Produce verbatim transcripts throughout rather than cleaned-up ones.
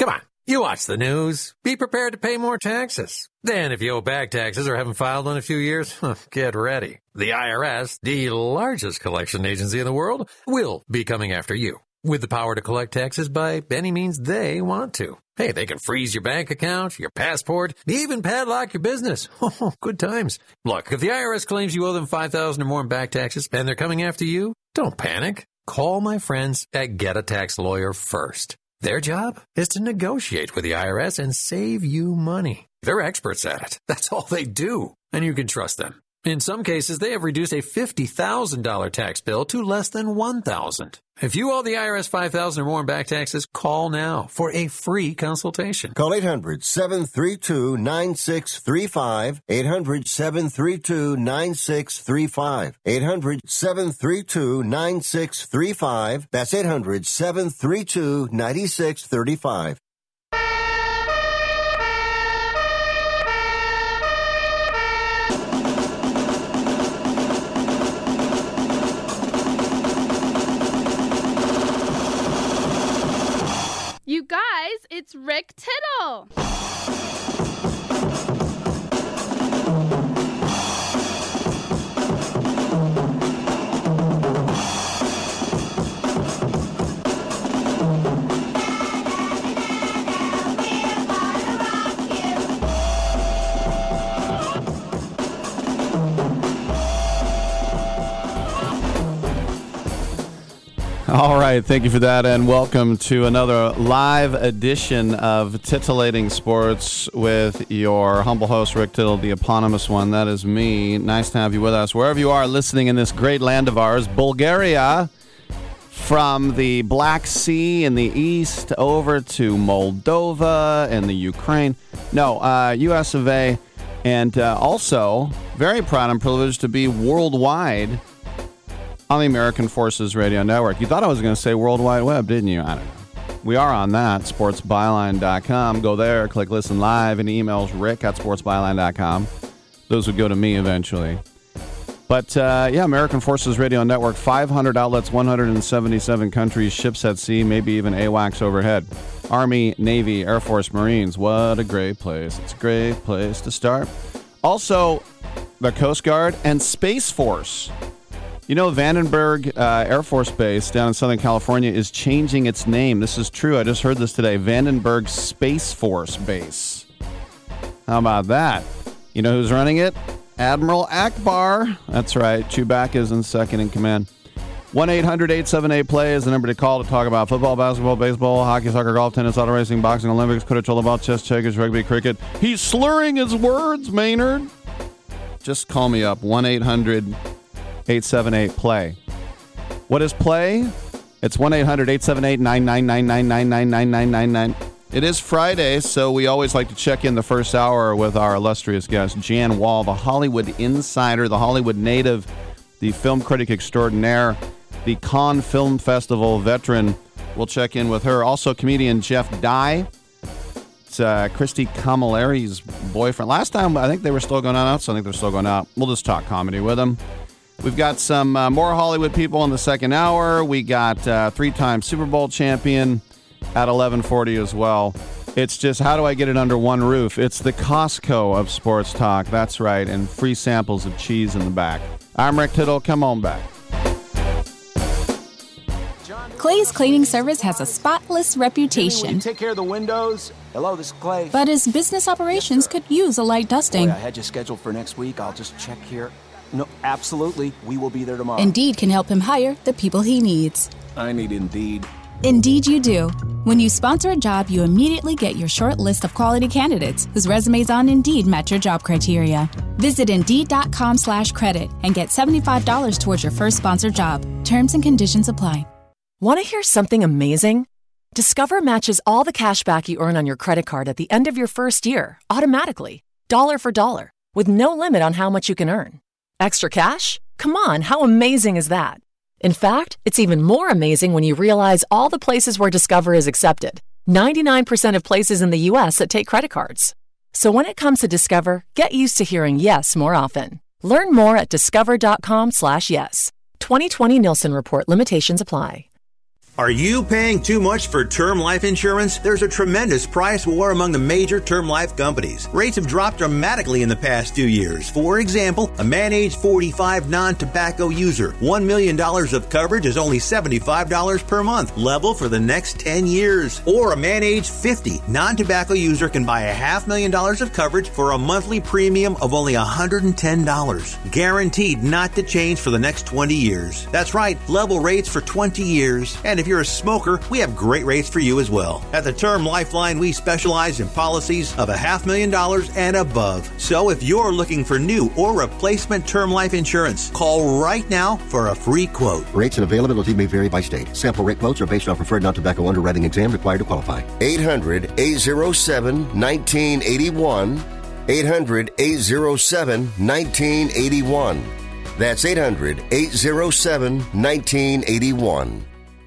Come on. You watch the news. Be prepared to pay more taxes. Then if you owe back taxes or haven't filed in a few years, get ready. The I R S, the largest collection agency in the world, will be coming after you with the power to collect taxes by any means they want to. Hey, they can freeze your bank account, your passport, even padlock your business. Oh, good times. Look, if the I R S claims you owe them five thousand dollars or more in back taxes and they're coming after you, don't panic. Call my friends at Get a Tax Lawyer first. Their job is to negotiate with the I R S and save you money. They're experts at it. That's all they do. And you can trust them. In some cases, they have reduced a fifty thousand dollars tax bill to less than one thousand dollars. If you owe the I R S five thousand dollars or more in back taxes, call now for a free consultation. Call eight hundred, seven three two, nine six three five, eight hundred, seven three two, nine six three five, eight hundred, seven three two, nine six three five. That's eight hundred, seven three two, nine six three five. You guys, it's Rick Tittle. All right, thank you for that, and welcome to another live edition of Titillating Sports with your humble host, Rick Tittle, the eponymous one. That is me. Nice to have you with us. Wherever you are listening in this great land of ours, Bulgaria, from the Black Sea in the east over to Moldova and the Ukraine. No, uh, U S of A, and uh, also very proud and privileged to be worldwide on the American Forces Radio Network. You thought I was going to say World Wide Web, didn't you? I don't know. We are on that, sports byline dot com. Go there, click listen live, and emails rick at sports byline dot com. Those would go to me eventually. But, uh, yeah, American Forces Radio Network, five hundred outlets, one hundred seventy-seven countries, ships at sea, maybe even AWACS overhead. Army, Navy, Air Force, Marines. What a great place. It's a great place to start. Also, the Coast Guard and Space Force. You know, Vandenberg uh, Air Force Base down in Southern California is changing its name. This is true. I just heard this today. Vandenberg Space Force Base. How about that? You know who's running it? Admiral Akbar. That's right. Chewbacca is in second in command. one eight hundred eight seven eight play is the number to call to talk about football, basketball, baseball, hockey, soccer, golf, tennis, auto racing, boxing, Olympics, quidditch, volleyball, chess, checkers, rugby, cricket. He's slurring his words, Maynard. Just call me up. one eight hundred eight seven eight play. What is play? It's one eight hundred eight seven eight nine nine nine nine nine nine nine nine nine nine. It is Friday, so we always like to check in the first hour with our illustrious guest, Jan Wall, the Hollywood insider, the Hollywood native, the film critic extraordinaire, the Cannes Film Festival veteran. We'll check in with her. Also, comedian Jeff Dye. It's uh, Christy Camilleri's boyfriend. Last time, I think they were still going out, so I think they're still going out. We'll just talk comedy with him. We've got some uh, more Hollywood people in the second hour. We got uh, three-time Super Bowl champion at eleven forty as well. It's just, how do I get it under one roof? It's the Costco of sports talk. That's right, and free samples of cheese in the back. I'm Rick Tittle. Come on back. Clay's Cleaning Service has a spotless reputation. You take care of the windows. Hello, this is Clay. But his business operations yes, could use a light dusting. Boy, I had you scheduled for next week. I'll just check here. No, absolutely. We will be there tomorrow. Indeed can help him hire the people he needs. I need Indeed. Indeed you do. When you sponsor a job, you immediately get your short list of quality candidates whose resumes on Indeed match your job criteria. Visit Indeed.com slash credit and get seventy-five dollars towards your first sponsored job. Terms and conditions apply. Want to hear something amazing? Discover matches all the cash back you earn on your credit card at the end of your first year, automatically, dollar for dollar, with no limit on how much you can earn. Extra cash? Come on, how amazing is that? In fact, it's even more amazing when you realize all the places where Discover is accepted. ninety-nine percent of places in the U S that take credit cards. So when it comes to Discover, get used to hearing yes more often. Learn more at discover.com slash yes. twenty twenty Nielsen Report limitations apply. Are you paying too much for term life insurance? There's a tremendous price war among the major term life companies. Rates have dropped dramatically in the past few years. For example, a man age forty-five non-tobacco user, one million dollars of coverage is only seventy-five dollars per month, level for the next ten years. Or a man age fifty non-tobacco user can buy a half million dollars of coverage for a monthly premium of only one hundred ten dollars. Guaranteed not to change for the next twenty years. That's right, level rates for twenty years. And if If you're a smoker, we have great rates for you as well. At the Term Lifeline, we specialize in policies of a half million dollars and above. So if you're looking for new or replacement term life insurance, call right now for a free quote. Rates and availability may vary by state. Sample rate quotes are based on preferred non-tobacco underwriting exam required to qualify. eight hundred, eight oh seven, one nine eight one. eight hundred, eight oh seven, one nine eight one. That's eight hundred, eight oh seven, one nine eight one.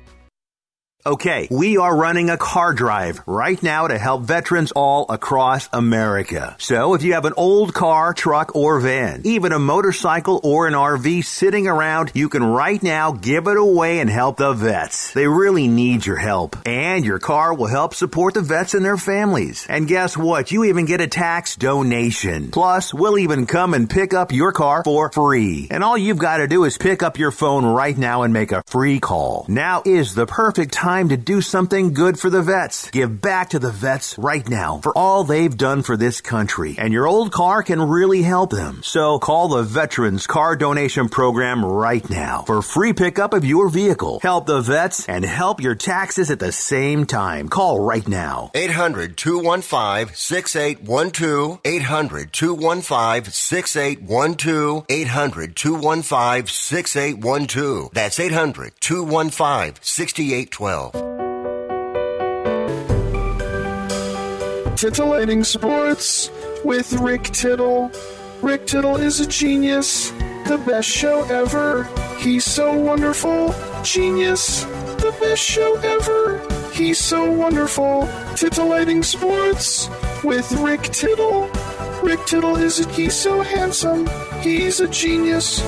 Okay, we are running a car drive right now to help veterans all across America. So if you have an old car, truck, or van, even a motorcycle or an R V sitting around, you can right now give it away and help the vets. They really need your help. And your car will help support the vets and their families. And guess what? You even get a tax donation. Plus, we'll even come and pick up your car for free. And all you've got to do is pick up your phone right now and make a free call. Now is the perfect time Time to do something good for the vets. Give back to the vets right now for all they've done for this country. And your old car can really help them. So call the Veterans Car Donation Program right now for free pickup of your vehicle. Help the vets and help your taxes at the same time. Call right now. eight hundred, two one five, six eight one two. eight hundred, two one five, six eight one two. eight hundred, two one five, six eight one two. That's eight hundred, two one five, six eight one two. Titillating Sports with Rick Tittle. Rick Tittle is a genius, the best show ever. He's so wonderful, genius, the best show ever. He's so wonderful. Titillating Sports with Rick Tittle. Rick Tittle is a, he's so handsome, he's a genius.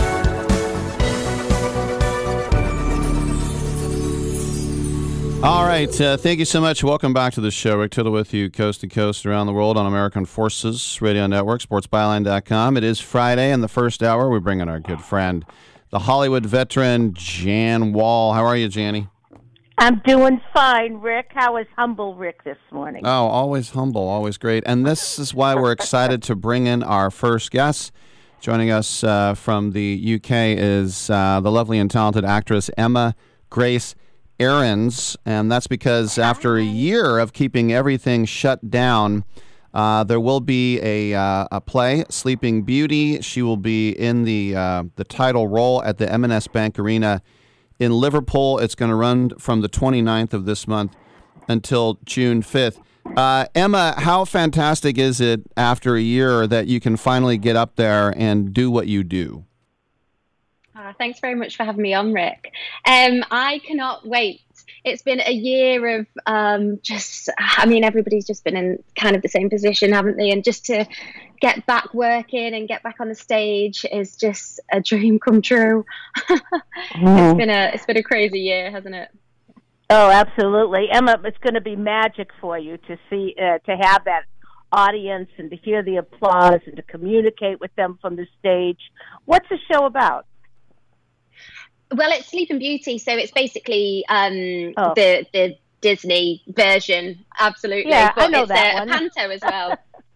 All right. Uh, thank you so much. Welcome back to the show. Rick Tittle with you coast to coast around the world on American Forces Radio Network, sports byline dot com. It is Friday, and the first hour, we bring in our good friend, the Hollywood veteran, Jan Wall. How are you, Janny? I'm doing fine, Rick. How is humble Rick this morning? Oh, always humble, always great. And this is why we're excited to bring in our first guest. Joining us uh, from the U K is uh, the lovely and talented actress Emma Grace Aarons, and that's because after a year of keeping everything shut down, uh, there will be a uh, a play, Sleeping Beauty. She will be in the uh, the title role at the M and S Bank Arena in Liverpool. It's going to run from the twenty-ninth of this month until June fifth. Uh, Emma, how fantastic is it after a year that you can finally get up there and do what you do? Uh, thanks very much for having me on, Rick. Um, I cannot wait. It's been a year of um, just, I mean, everybody's just been in kind of the same position, haven't they? And just to get back working and get back on the stage is just a dream come true. Mm-hmm. It's been a, it's been a crazy year, hasn't it? Oh, absolutely. Emma, it's going to be magic for you to see, uh, to have that audience and to hear the applause and to communicate with them from the stage. What's the show about? Well, it's Sleeping Beauty, so it's basically um, oh. the the Disney version, absolutely. Yeah, but I know it's that a, one. a panto as well.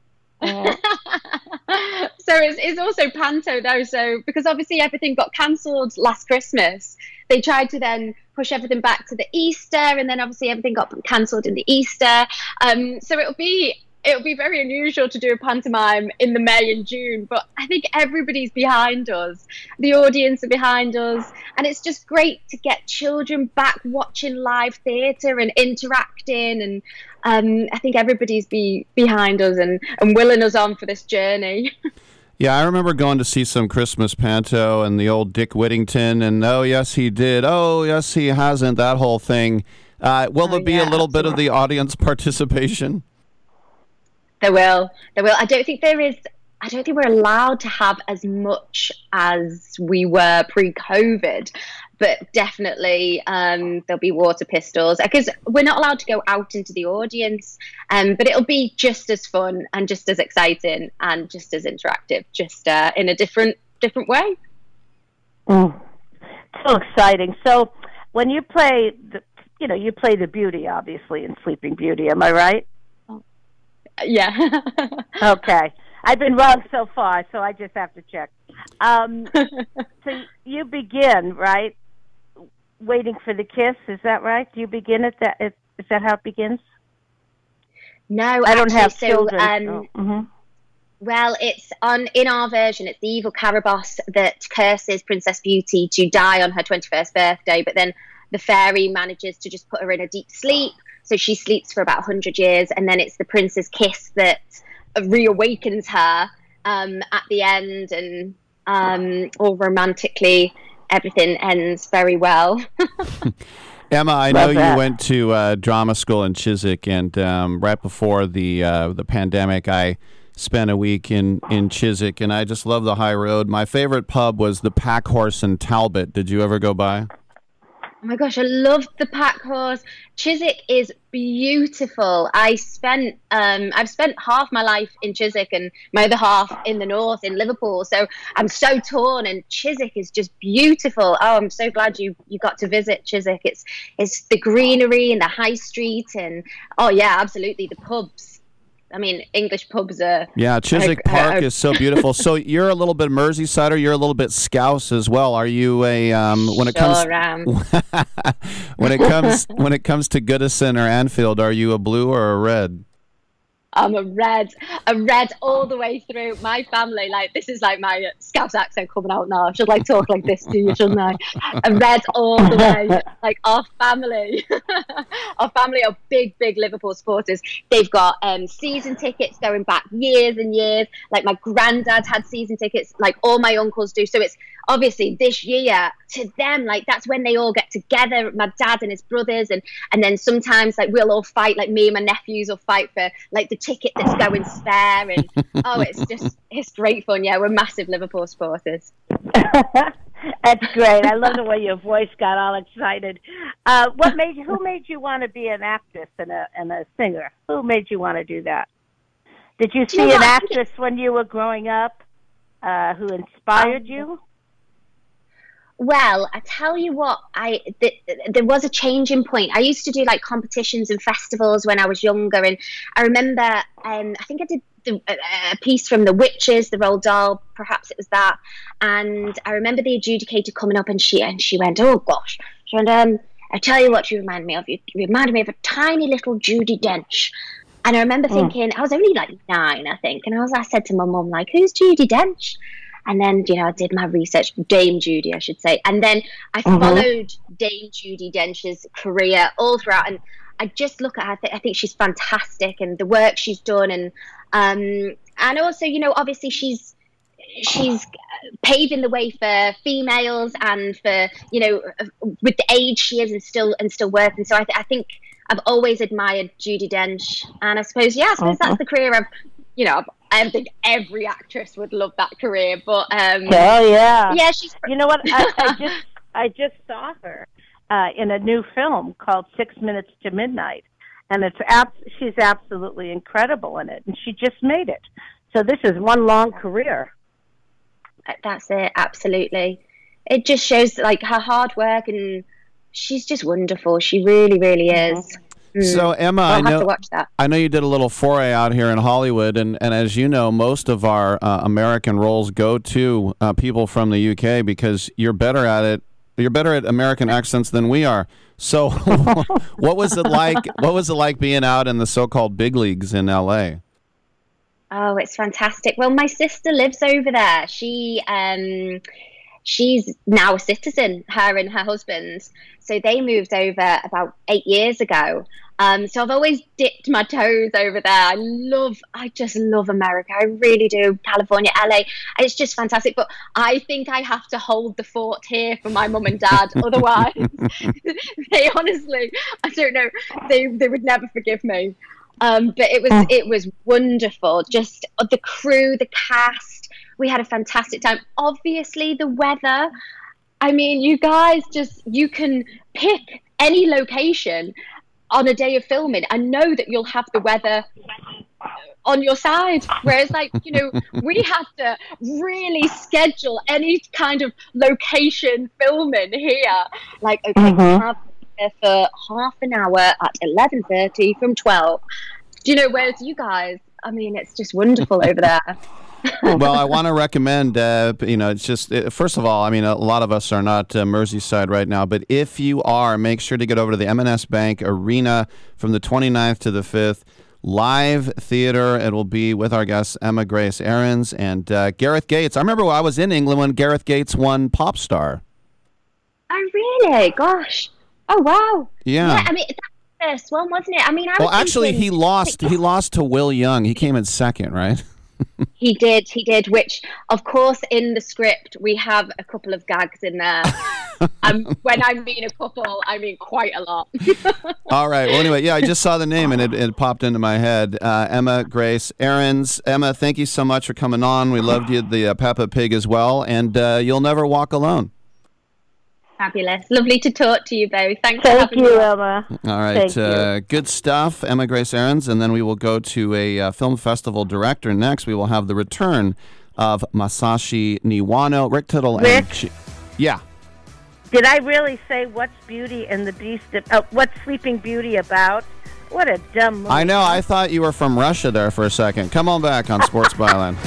uh-huh. So it's, it's also panto though, so because obviously everything got cancelled last Christmas, they tried to then push everything back to the Easter, and then obviously everything got cancelled in the Easter. Um, so it'll be It'll be very unusual to do a pantomime in the May and June, but I think everybody's behind us. The audience are behind us, and it's just great to get children back watching live theatre and interacting, and um, I think everybody's be behind us and, and willing us on for this journey. Yeah, I remember going to see some Christmas panto and the old Dick Whittington, and oh, yes, he did. Oh, yes, he hasn't, that whole thing. Uh, will oh, there be yeah, a little absolutely. bit of the audience participation? There will. There will. I don't think there is. I don't think we're allowed to have as much as we were pre-COVID, but definitely um, there'll be water pistols because we're not allowed to go out into the audience. Um, but it'll be just as fun and just as exciting and just as interactive, just uh, in a different different way. Mm. So exciting. So when you play, the, you know, you play the beauty, obviously, in Sleeping Beauty. Am I right? Yeah. Okay. I've been wrong so far, so I just have to check. Um, so you begin, right, waiting for the kiss. Is that right? Do you begin at that? Is that how it begins? No, I don't actually, have so, children. Um, oh. mm-hmm. Well, it's on in our version. It's the evil Caraboss that curses Princess Beauty to die on her twenty-first birthday, but then the fairy manages to just put her in a deep sleep, so she sleeps for about one hundred years, and then it's the prince's kiss that reawakens her um, at the end, and um, all romantically, everything ends very well. Emma, I know Love that. you went to uh, drama school in Chiswick, and um, right before the uh, the pandemic, I spent a week in, in Chiswick, and I just love the high road. My favorite pub was the Pack Horse in Talbot. Did you ever go by? Oh my gosh, I love the Pack Horse. Chiswick is beautiful. I spent, um, I've spent half my life in Chiswick and my other half in the north in Liverpool. So I'm so torn, and Chiswick is just beautiful. Oh, I'm so glad you, you got to visit Chiswick. It's it's the greenery and the high street, and oh yeah, absolutely the pubs. I mean, English pubs are... Yeah, Chiswick are, Park are, is so beautiful. So you're a little bit Merseysider, you're a little bit Scouse as well. Are you a um when it comes sure am. when it comes when it comes to Goodison or Anfield, are you a blue or a red? I'm a red, a red all the way through. My family, like, this is like my Scouse accent coming out now. I should like talk like this to you, shouldn't I? A red all the way. Like, our family, our family are big, big Liverpool supporters. They've got um, season tickets going back years and years. Like, my granddad had season tickets, like all my uncles do. So it's obviously this year to them, like, that's when they all get together, my dad and his brothers. And, and then sometimes, like, we'll all fight, like me and my nephews will fight for, like, the ticket that's going spare, and oh, it's just it's great fun. Yeah, we're massive Liverpool supporters. That's great. I love the way your voice got all excited. Uh, what made you, who made you want to be an actress and a and a singer? Who made you want to do that? Did you see you know an what? actress when you were growing up uh, who inspired um, you? Well, I tell you what, I th- there was a changing point. I used to do like competitions and festivals when I was younger, and I remember um, I think I did the, a piece from The Witches, the Roald Dahl, perhaps it was that. And I remember the adjudicator coming up, and she and she went, "Oh gosh," she went, um, "I tell you what, you remind me of. You, you reminded me of a tiny little Judi Dench." And I remember thinking, mm. I was only like nine, I think, and I was I said to my mum, like, "Who's Judi Dench?" And then, you know, I did my research, Dame Judi, I should say. And then I mm-hmm. followed Dame Judi Dench's career all throughout. And I just look at her, I, th- I think she's fantastic, and the work she's done. And um, and also, you know, obviously she's she's paving the way for females and for, you know, with the age she is and still and still working. So I, th- I think I've always admired Judi Dench. And I suppose, yeah, I suppose mm-hmm. that's the career I've, you know, I think every actress would love that career, but um, oh yeah, yeah, she's. You know what? I, I just I just saw her uh, in a new film called Six Minutes to Midnight, and it's ab- she's absolutely incredible in it, and she just made it. So this is one long career. That's it, absolutely. It just shows like her hard work, and she's just wonderful. She really, really is. Mm-hmm. So Emma, I'll I have know to watch that. I know you did a little foray out here in Hollywood, and, and as you know, most of our uh, American roles go to uh, people from the U K because you're better at it. You're better at American accents than we are. So, what was it like? What was it like being out in the so-called big leagues in L A? Oh, it's fantastic. Well, my sister lives over there. She um. She's now a citizen, her and her husband. So they moved over about eight years ago. Um, so I've always dipped my toes over there. I love, I just love America. I really do. California, L A, it's just fantastic. But I think I have to hold the fort here for my mum and dad. Otherwise, they honestly, I don't know, they they would never forgive me. Um, but it was it was wonderful. Just the crew, the cast. We had a fantastic time. Obviously, the weather, I mean, you guys just, you can pick any location on a day of filming and know that you'll have the weather on your side. Whereas, like, you know, we have to really schedule any kind of location filming here. Like, okay, Mm-hmm. we have here for half an hour at eleven thirty from twelve. Do you know, whereas you guys, I mean, it's just wonderful over there. Well, I want to recommend, uh, you know, it's just, uh, first of all, I mean, a lot of us are not uh, Merseyside right now, but if you are, make sure to get over to the M and S Bank Arena from the twenty-ninth to the fifth. Live theater. It will be with our guests, Emma Grace Aarons and uh, Gareth Gates. I remember when I was in England when Gareth Gates won Pop Star. Oh, really? Gosh. Oh, wow. Yeah. Yeah, I mean, that's the first one, wasn't it? I mean, I Well, was actually, thinking- he lost. He lost to Will Young. He came in second, right? He did, he did, which, of course, in the script, we have a couple of gags in there. um, when I mean a couple, I mean quite a lot. All right. Well, anyway, yeah, I just saw the name and it, it popped into my head. Uh, Emma Grace Aarons. Emma, thank you so much for coming on. We loved you, the uh, Peppa Pig as well, and uh, you'll never walk alone. Fabulous. Lovely to talk to you both. Thanks for Thank having you, me. Emma. All right. Thank you. Uh, good stuff, Emma Grace Aarons. And then we will go to a uh, film festival director. Next, we will have the return of Masashi Niwano. Rick Tittle. Rick? And she- yeah. Did I really say what's Beauty and the Beast? Uh, what's Sleeping Beauty about? What a dumb movie. I know. I thought you were from Russia there for a second. Come on back on Sports Byline.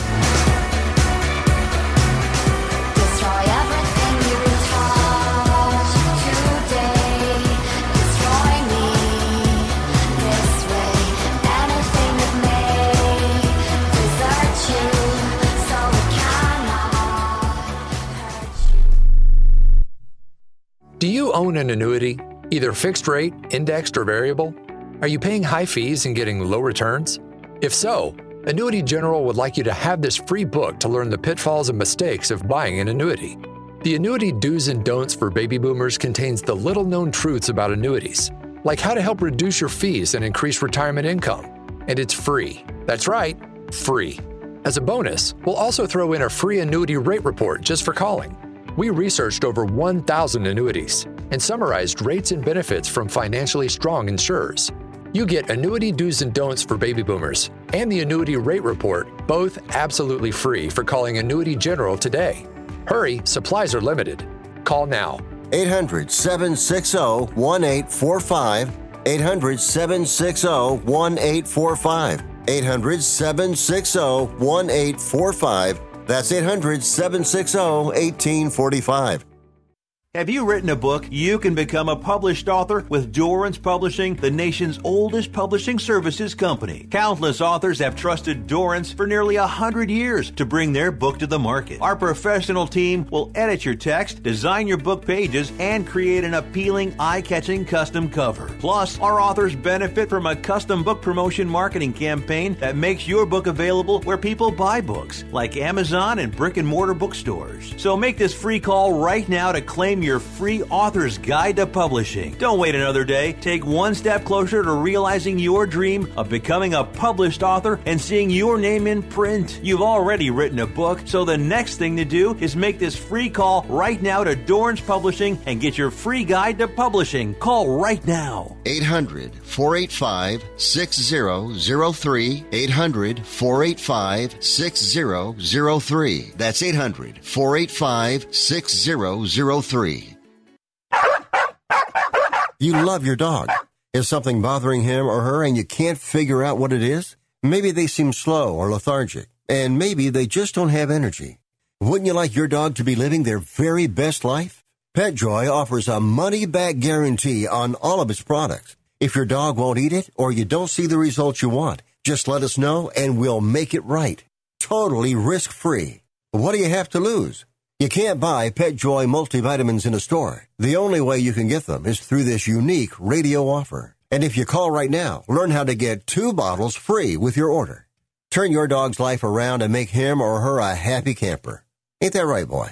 Do you own an annuity, either fixed rate, indexed, or variable? Are you paying high fees and getting low returns? If so, Annuity General would like you to have this free book to learn the pitfalls and mistakes of buying an annuity. The Annuity Do's and Don'ts for Baby Boomers contains the little-known truths about annuities, like how to help reduce your fees and increase retirement income. And it's free. That's right, free. As a bonus, we'll also throw in a free annuity rate report just for calling. We researched over one thousand annuities and summarized rates and benefits from financially strong insurers. You get Annuity Do's and Don'ts for Baby Boomers and the Annuity Rate Report, both absolutely free for calling Annuity General today. Hurry, supplies are limited. Call now. eight hundred, seven six zero, one eight four five. eight hundred, seven six zero, one eight four five. eight hundred, seven six zero, one eight four five. That's eight hundred, seven six zero, one eight four five. Have you written a book? You can become a published author with Dorrance Publishing, the nation's oldest publishing services company. Countless authors have trusted Dorrance for nearly a hundred years to bring their book to the market. Our professional team will edit your text, design your book pages, and create an appealing, eye-catching custom cover. Plus, our authors benefit from a custom book promotion marketing campaign that makes your book available where people buy books, like Amazon and brick-and-mortar bookstores. So make this free call right now to claim your free author's guide to publishing. Don't wait another day. Take one step closer to realizing your dream of becoming a published author and seeing your name in print. You've already written a book, so the next thing to do is make this free call right now to Dorrance Publishing and get your free guide to publishing. Call right now. eight hundred, four eight five, six zero zero three. eight hundred, four eight five, six zero zero three. That's eight hundred, four eight five, six zero zero three. You love your dog. Is something bothering him or her and you can't figure out what it is? Maybe they seem slow or lethargic, and maybe they just don't have energy. Wouldn't you like your dog to be living their very best life? PetJoy offers a money-back guarantee on all of its products. If your dog won't eat it or you don't see the results you want, just let us know and we'll make it right. Totally risk-free. What do you have to lose? You can't buy PetJoy multivitamins in a store. The only way you can get them is through this unique radio offer. And if you call right now, learn how to get two bottles free with your order. Turn your dog's life around and make him or her a happy camper. Ain't that right, boy?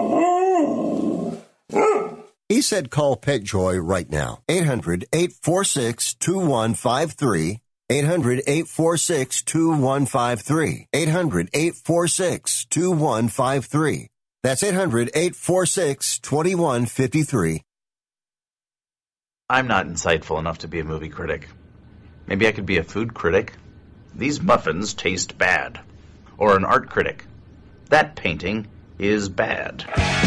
He said call PetJoy right now. eight hundred, eight four six, two one five three. eight hundred, eight four six, two one five three. eight hundred, eight four six, two one five three. That's eight hundred, eight four six, two one five three. I'm not insightful enough to be a movie critic. Maybe I could be a food critic. These muffins taste bad. Or an art critic. That painting is bad.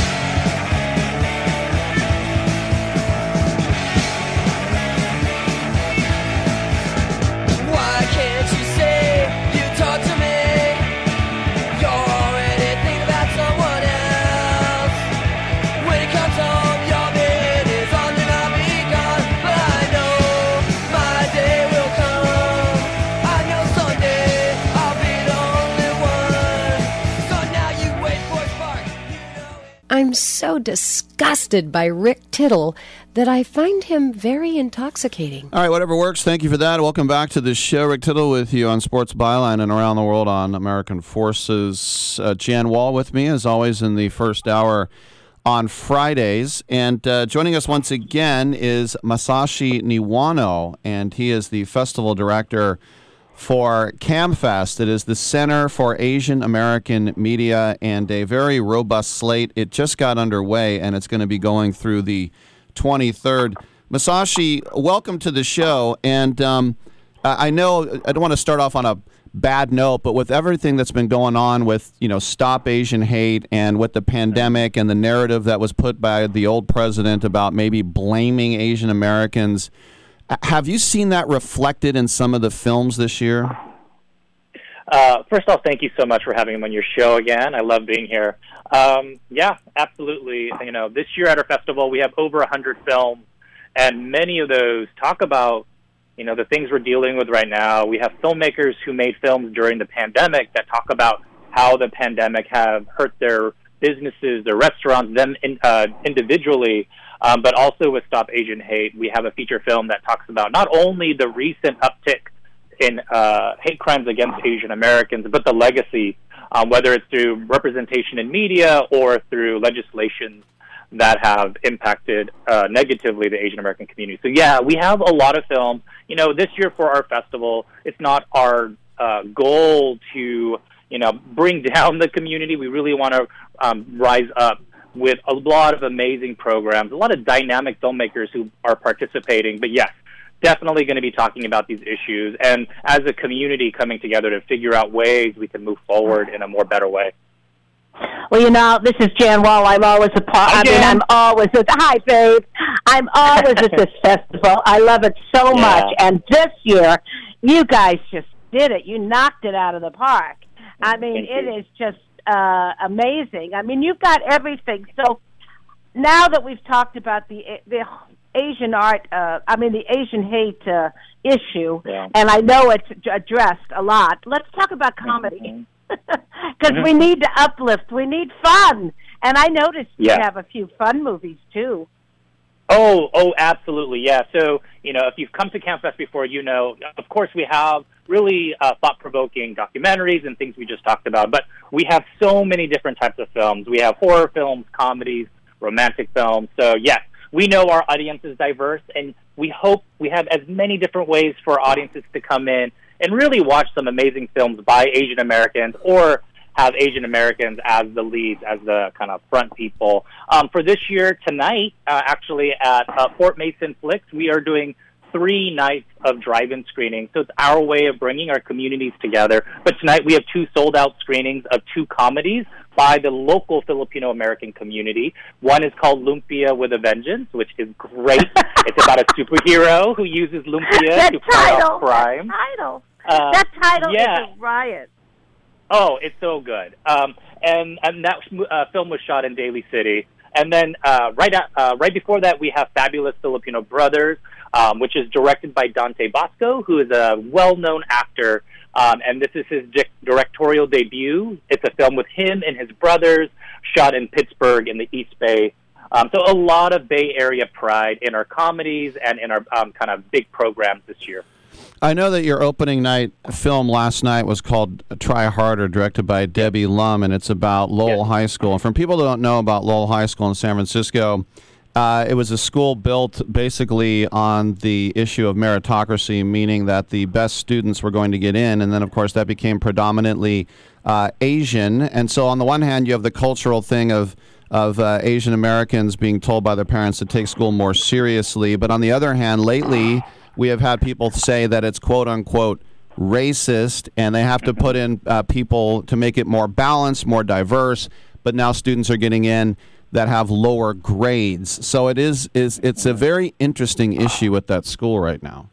Why can't you say you talk to me? You're already thinking about someone else. When it comes home, your bed is on and I'll be gone. But I know my day will come. I know someday I'll be the only one. So now you wait for a spark. I'm so disgusted by Rick Tittle that I find him very intoxicating. All right, whatever works. Thank you for that. Welcome back to the show. Rick Tittle with you on Sports Byline and around the world on American Forces. Uh, Jan Wall with me, as always, in the first hour on Fridays. And uh, joining us once again is Masashi Niwano, and he is the festival director for CAMFest. It is the Center for Asian American Media, and a very robust slate. It just got underway, and it's going to be going through the twenty-third. Masashi, welcome to the show. And um, I know I don't want to start off on a bad note, but with everything that's been going on with, you know, Stop Asian Hate and with the pandemic and the narrative that was put by the old president about maybe blaming Asian Americans, have you seen that reflected in some of the films this year? Uh, first off, thank you so much for having me on your show again. I love being here. Um, yeah, absolutely. You know, this year at our festival, we have over one hundred films, and many of those talk about, you know, the things we're dealing with right now. We have filmmakers who made films during the pandemic that talk about how the pandemic have hurt their businesses, their restaurants, them in, uh, individually, um, but also with Stop Asian Hate. We have a feature film that talks about not only the recent uptick in uh, hate crimes against Asian Americans, but the legacy, um, whether it's through representation in media or through legislation that have impacted uh, negatively the Asian American community. So yeah, we have a lot of films. You know, this year for our festival, it's not our uh, goal to, you know, bring down the community. We really want to um, rise up with a lot of amazing programs, a lot of dynamic filmmakers who are participating. But yes, definitely going to be talking about these issues, and as a community coming together to figure out ways we can move forward in a more better way. Well, you know, this is Jan Wall. I'm always a part. I mean, I'm always at. Hi, babe. I'm always at this festival. I love it so Yeah. much. And this year, you guys just did it. You knocked it out of the park. I mean, Thank it you. is just uh, amazing. I mean, you've got everything. So now that we've talked about the the Asian art, uh, I mean, the Asian hate uh, issue, Yeah. and I know it's addressed a lot. Let's talk about comedy. Because Mhm. we need to uplift. We need fun. And I noticed Yeah. you have a few fun movies, too. Oh, oh, absolutely, yeah. So, you know, if you've come to CAMFest before, you know, of course we have really uh, thought-provoking documentaries and things we just talked about, but we have so many different types of films. We have horror films, comedies, romantic films. So, yes, we know our audience is diverse, and we hope we have as many different ways for audiences to come in and really watch some amazing films by Asian Americans, or have Asian Americans as the leads, as the kind of front people. Um, for this year, tonight, uh, actually at uh, Fort Mason Flicks, we are doing three nights of drive-in screenings. So it's our way of bringing our communities together. But tonight we have two sold-out screenings of two comedies by the local Filipino-American community. One is called Lumpia with a Vengeance, which is great. It's about a superhero who uses lumpia That to fight title, off crime. That title. Uh, that title yeah. is a riot. Oh, it's so good. Um, and and that uh, film was shot in Daly City. And then uh, right at, uh, right before that, we have Fabulous Filipino Brothers, um, which is directed by Dante Bosco, who is a well-known actor. Um, and this is his di- directorial debut. It's a film with him and his brothers, shot in Pittsburgh in the East Bay. Um, so a lot of Bay Area pride in our comedies and in our um, kind of big programs this year. I know that your opening night film last night was called Try Harder, directed by Debbie Lum, and it's about Lowell High School. And for people that don't know about Lowell High School in San Francisco, Uh, it was a school built basically on the issue of meritocracy, meaning that the best students were going to get in, and then, of course, that became predominantly uh, Asian. And so on the one hand, you have the cultural thing of of uh, Asian Americans being told by their parents to take school more seriously. But on the other hand, lately, we have had people say that it's quote-unquote racist, and they have to put in uh, people to make it more balanced, more diverse, but now students are getting in that have lower grades. So it is, is it's a very interesting issue at that school right now.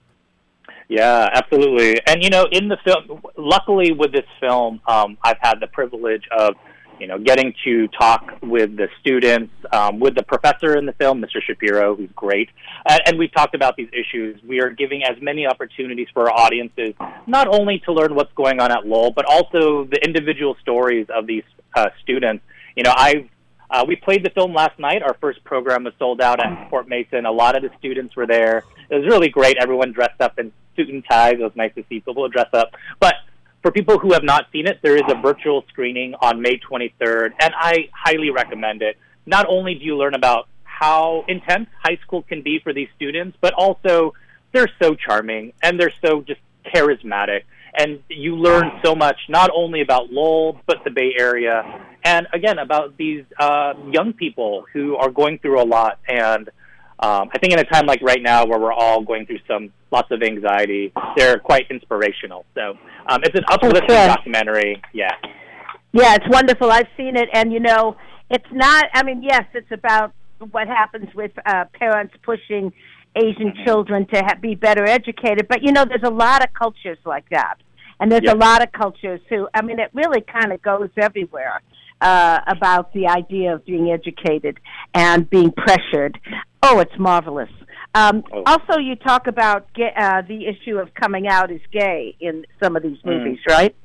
Yeah, absolutely. And, you know, in the film, luckily with this film, um, I've had the privilege of, you know, getting to talk with the students, um, with the professor in the film, Mister Shapiro, who's great. And, and we've talked about these issues. We are giving as many opportunities for our audiences, not only to learn what's going on at Lowell, but also the individual stories of these uh, students. You know, I've Uh, we played the film last night. Our first program was sold out at Fort Mason. A lot of the students were there. It was really great. Everyone dressed up in suit and ties. It was nice to see people dress up. But for people who have not seen it, there is a virtual screening on May twenty-third, and I highly recommend it. Not only do you learn about how intense high school can be for these students, but also they're so charming, and they're so just charismatic. And you learn so much, not only about Lowell, but the Bay Area, and again, about these uh, young people who are going through a lot. And um, I think in a time like right now where we're all going through some lots of anxiety, they're quite inspirational. So um, it's an uplifting sure. documentary. Yeah. Yeah, it's wonderful. I've seen it, and, you know, it's not, I mean, yes, it's about what happens with uh, parents pushing Asian children to ha- be better educated. But, you know, there's a lot of cultures like that. And there's Yeah. a lot of cultures who, I mean, it really kind of goes everywhere uh, about the idea of being educated and being pressured. Oh, it's marvelous. Um, Oh. Also, you talk about ga- uh, the issue of coming out as gay in some of these Mm. movies, right?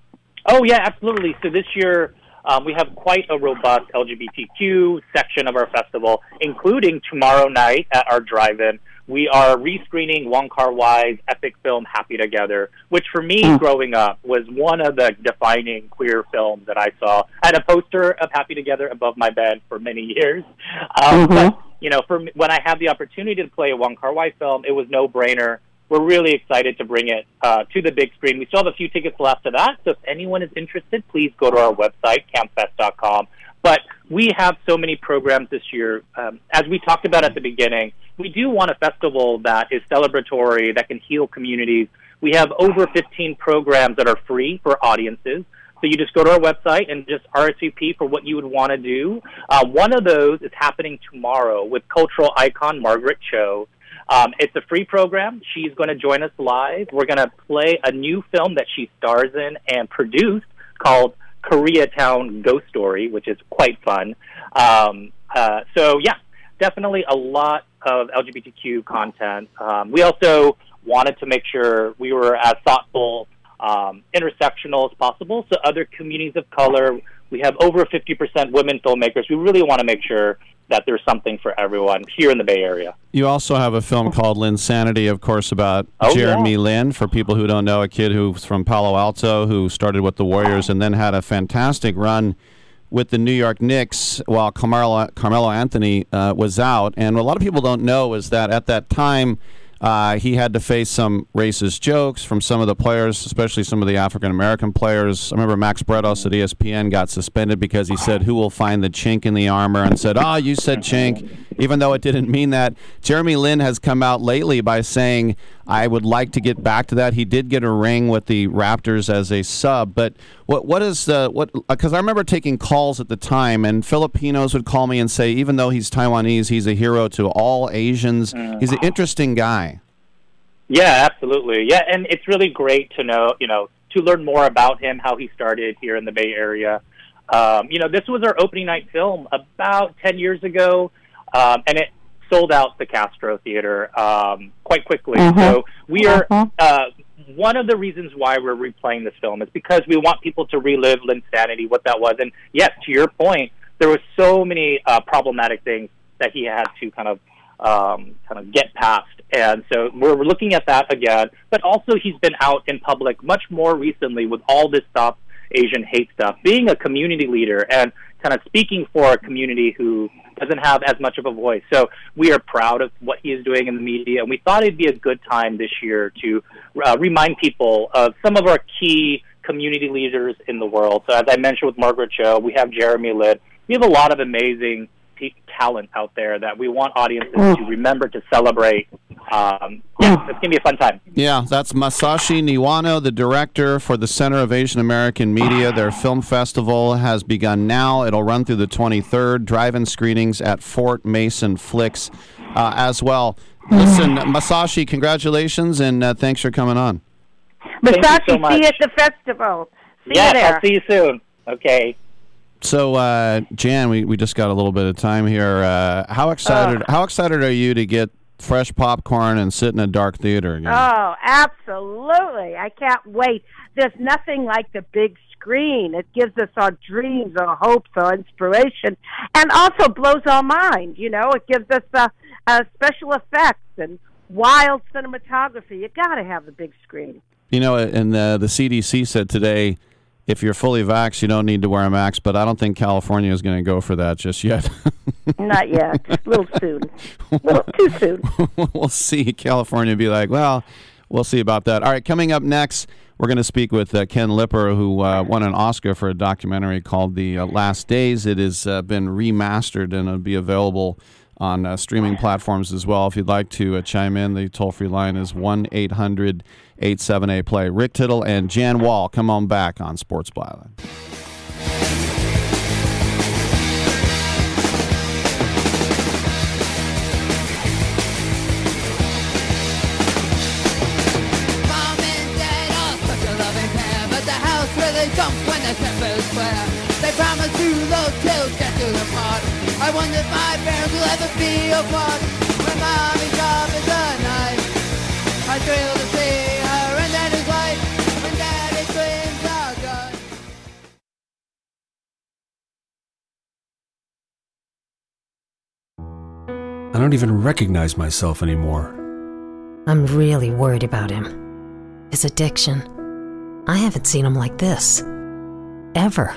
Oh, yeah, absolutely. So this year um, we have quite a robust L G B T Q section of our festival, including tomorrow night at our drive-in. We are rescreening Wong Kar-wai's epic film Happy Together, which for me Mm. growing up was one of the defining queer films that I saw. I had a poster of Happy Together above my bed for many years. Um, Mhm. But, you know, for me, when I had the opportunity to play a Wong Kar-wai film, it was no-brainer. We're really excited to bring it uh, to the big screen. We still have a few tickets left to that, so if anyone is interested, please go to our website, camp fest dot com. But we have so many programs this year. Um, as we talked about at the beginning, we do want a festival that is celebratory, that can heal communities. We have over fifteen programs that are free for audiences. So you just go to our website and just R S V P for what you would want to do. Uh, one of those is happening tomorrow with cultural icon Margaret Cho. Um, it's a free program. She's going to join us live. We're going to play a new film that she stars in and produced called Koreatown Ghost Story, which is quite fun. Um, uh, so, yeah, definitely a lot of L G B T Q content. Um, we also wanted to make sure we were as thoughtful, um, intersectional as possible. So other communities of color, we have over fifty percent women filmmakers. We really want to make sure that there's something for everyone here in the Bay Area. You also have a film called Linsanity, of course, about Oh, Jeremy yeah. Lin. For people who don't know, a kid who's from Palo Alto who started with the Warriors and then had a fantastic run with the New York Knicks while Carmelo, Carmelo Anthony uh, was out. And what a lot of people don't know is that at that time, Uh, he had to face some racist jokes from some of the players, especially some of the African-American players. I remember Max Bretos at E S P N got suspended because he said, "Who will find the chink in the armor?" and said, "Oh, you said chink," even though it didn't mean that. Jeremy Lin has come out lately by saying, "I would like to get back to that." He did get a ring with the Raptors as a sub, but what what is the what? Because I remember taking calls at the time, and Filipinos would call me and say, even though he's Taiwanese, he's a hero to all Asians. He's an interesting guy. Yeah, absolutely. Yeah, and it's really great to know, you know, to learn more about him, how he started here in the Bay Area. Um, you know, this was our opening night film about ten years ago, um, and it sold out the Castro Theater um, quite quickly. Mm-hmm. So we are, Mhm. uh, one of the reasons why we're replaying this film is because we want people to relive Linsanity, what that was. And yes, to your point, there were so many uh, problematic things that he had to kind of um, kind of get past. And so we're looking at that again. But also he's been out in public much more recently with all this Stop Asian Hate stuff, being a community leader and kind of speaking for a community who doesn't have as much of a voice. So we are proud of what he is doing in the media, and we thought it'd be a good time this year to uh, remind people of some of our key community leaders in the world. So as I mentioned with Margaret Cho, we have Jeremy Litt. We have a lot of amazing pe- talent out there that we want audiences to remember to celebrate. Um, yeah, it's going to be a fun time. Yeah, that's Masashi Niwano, the director for the Center of Asian American Media. Their film festival has begun now. It'll run through the twenty-third. Drive-in screenings at Fort Mason Flicks uh, as well. Listen, Masashi, congratulations, and uh, thanks for coming on. Masashi, so much. see you at the festival. See yeah, you there. I'll see you soon. Okay. So, uh, Jan, we, we just got a little bit of time here. Uh, how excited? Uh, how excited are you to get fresh popcorn and sit in a dark theater again? Oh, absolutely. I can't wait. There's nothing like the big screen. It gives us our dreams, our hopes, our inspiration, and also blows our mind. You know, it gives us uh, uh, special effects and wild cinematography. You got to have the big screen. You know, and the, the C D C said today, if you're fully vaxxed, you don't need to wear a mask, but I don't think California is going to go for that just yet. Not yet. A little soon. A little too soon. We'll see. California be like, well, we'll see about that. All right, coming up next, we're going to speak with uh, Ken Lipper, who uh, won an Oscar for a documentary called The uh, Last Days. It has uh, been remastered and it'll be available on uh, streaming platforms as well. If you'd like to uh, chime in, the toll-free line is one eight hundred eight seven eight play. Rick Tittle and Jan Wall, come on back on Sports Byline. Mom and Dad are such a loving pair, but the house really jumps when the tempers flare. They promise to those kills get to the part. I wonder if my parents will ever be apart. When mommy's job is a knife, I thrill to see her and daddy's life. When daddy screams a gun. I don't even recognize myself anymore. I'm really worried about him. His addiction. I haven't seen him like this. Ever.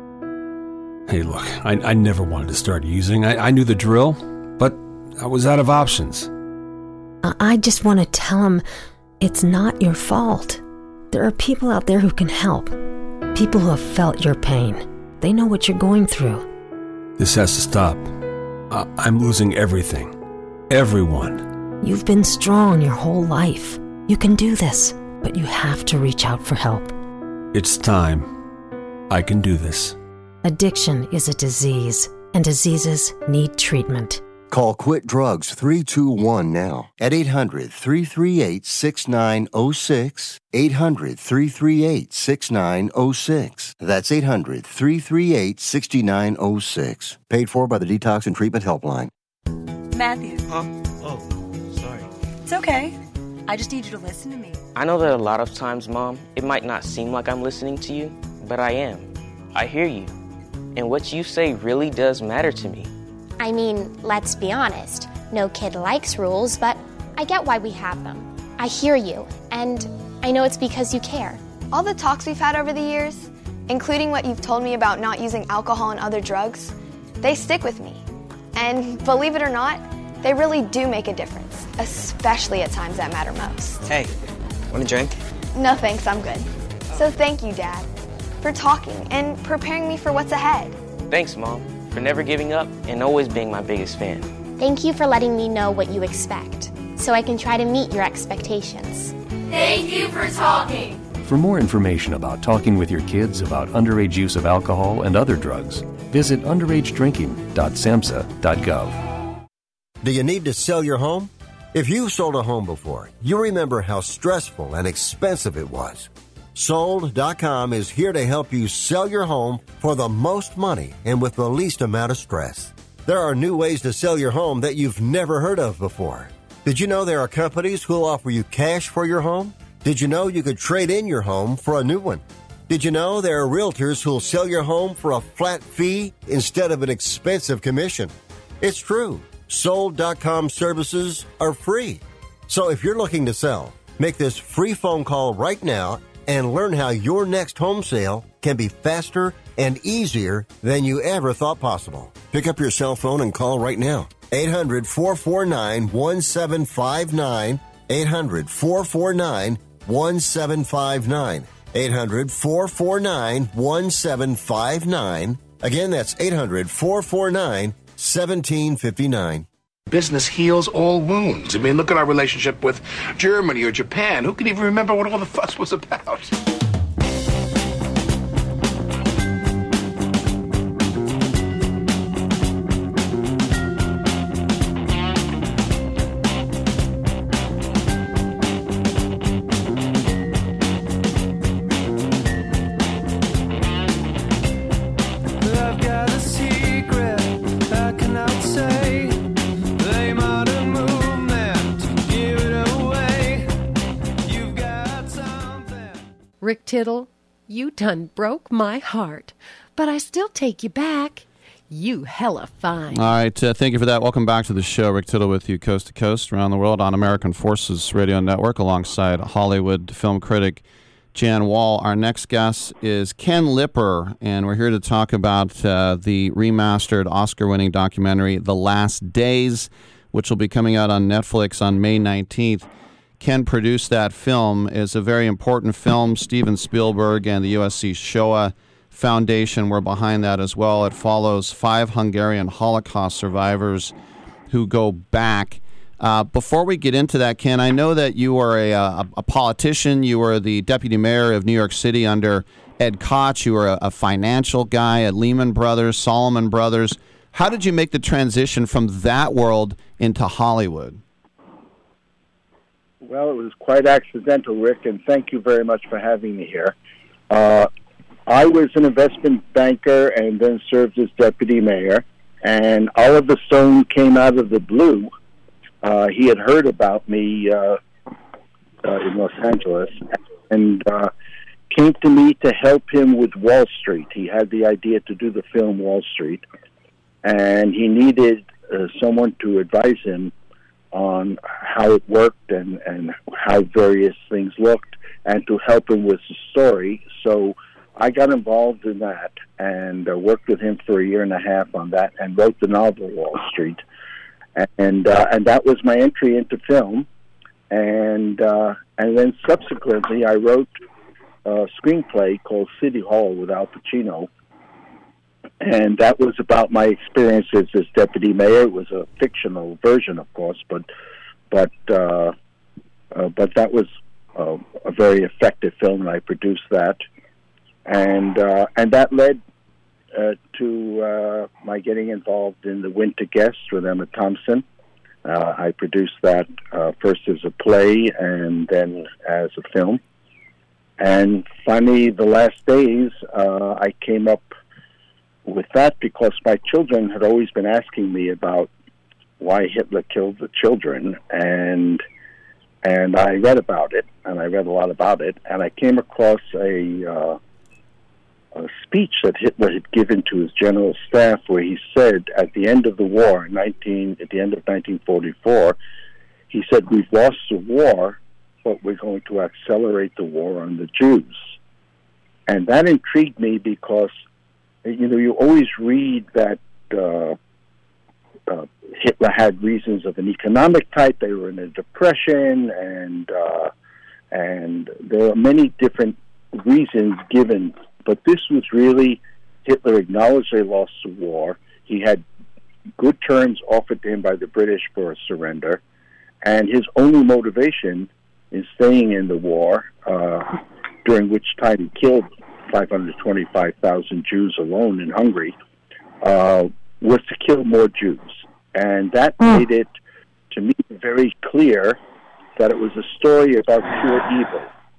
Hey, look, I, I never wanted to start using. I, I knew the drill, but I was out of options. I, I just want to tell him it's not your fault. There are people out there who can help. People who have felt your pain. They know what you're going through. This has to stop. I, I'm losing everything. Everyone. You've been strong your whole life. You can do this, but you have to reach out for help. It's time. I can do this. Addiction is a disease, and diseases need treatment. Call Quit Drugs three two one now at eight hundred three three eight six nine zero six, eight hundred three three eight six nine zero six. That's eight hundred three three eight six nine zero six. Paid for by the Detox and Treatment Helpline. Matthew. Huh? Oh, sorry. It's okay. I just need you to listen to me. I know that a lot of times, Mom, it might not seem like I'm listening to you, but I am. I hear you. And what you say really does matter to me. I mean, let's be honest. No kid likes rules, but I get why we have them. I hear you, and I know it's because you care. All the talks we've had over the years, including what you've told me about not using alcohol and other drugs, they stick with me. And believe it or not, they really do make a difference, especially at times that matter most. Hey, want a drink? No thanks, I'm good. So thank you, Dad, for talking and preparing me for what's ahead. Thanks, Mom, for never giving up and always being my biggest fan. Thank you for letting me know what you expect, so I can try to meet your expectations. Thank you for talking. For more information about talking with your kids about underage use of alcohol and other drugs, visit underage drinking dot samhsa dot gov. Do you need to sell your home? If you've sold a home before, you remember how stressful and expensive it was. Sold dot com is here to help you sell your home for the most money and with the least amount of stress. There are new ways to sell your home that you've never heard of before. Did you know there are companies who'll offer you cash for your home? Did you know you could trade in your home for a new one? Did you know there are realtors who'll sell your home for a flat fee instead of an expensive commission? It's true. Sold dot com services are free. So if you're looking to sell, make this free phone call right now and learn how your next home sale can be faster and easier than you ever thought possible. Pick up your cell phone and call right now. eight hundred, four four nine, one seven five nine. eight hundred, four four nine, one seven five nine. eight hundred, four four nine, one seven five nine. Again, that's eight hundred, four four nine, one seven five nine. Business heals all wounds. I mean, look at our relationship with Germany or Japan. Who can even remember what all the fuss was about? Rick Tittle, you done broke my heart, but I still take you back. You hella fine. All right, uh, thank you for that. Welcome back to the show. Rick Tittle with you coast to coast around the world on American Forces Radio Network alongside Hollywood film critic Jan Wall. Our next guest is Ken Lipper, and we're here to talk about uh, the remastered Oscar-winning documentary The Last Days, which will be coming out on Netflix on May nineteenth. Ken produced that film. It's a very important film. Steven Spielberg and the U S C Shoah Foundation were behind that as well. It follows five Hungarian Holocaust survivors who go back. Uh, before we get into that, Ken, I know that you are a, a, a politician. You were the deputy mayor of New York City under Ed Koch. You were a, a financial guy at Lehman Brothers, Salomon Brothers. How did you make the transition from that world into Hollywood? Well, it was quite accidental, Rick, and thank you very much for having me here. Uh, I was an investment banker and then served as deputy mayor, and Oliver Stone came out of the blue. Uh, he had heard about me uh, uh, in Los Angeles and uh, came to me to help him with Wall Street. He had the idea to do the film Wall Street, and he needed uh, someone to advise him on how it worked and, and how various things looked, and to help him with the story. So I got involved in that and uh, worked with him for a year and a half on that and wrote the novel Wall Street. And uh, and that was my entry into film. And uh, and then subsequently I wrote a screenplay called City Hall with Al Pacino. And that was about my experiences as deputy mayor. It was a fictional version, of course, but but uh, uh, but that was uh, a very effective film, and I produced that. And uh, and that led uh, to uh, my getting involved in The Winter Guest with Emma Thompson. Uh, I produced that uh, first as a play and then as a film. And finally, The Last Days, uh, I came up with that because my children had always been asking me about why Hitler killed the children, and and I read about it, and I read a lot about it, and I came across a, uh, a speech that Hitler had given to his general staff, where he said at the end of the war, nineteen at the end of nineteen forty-four, he said, "We've lost the war, but we're going to accelerate the war on the Jews," and that intrigued me because, you know, you always read that uh, uh, Hitler had reasons of an economic type. They were in a depression, and uh, and there are many different reasons given. But this was really, Hitler acknowledged they lost the war. He had good terms offered to him by the British for a surrender, and his only motivation in staying in the war, uh, during which time he killed five hundred twenty-five thousand Jews alone in Hungary, uh, was to kill more Jews. And that mm. made it, to me, very clear that it was a story about pure evil.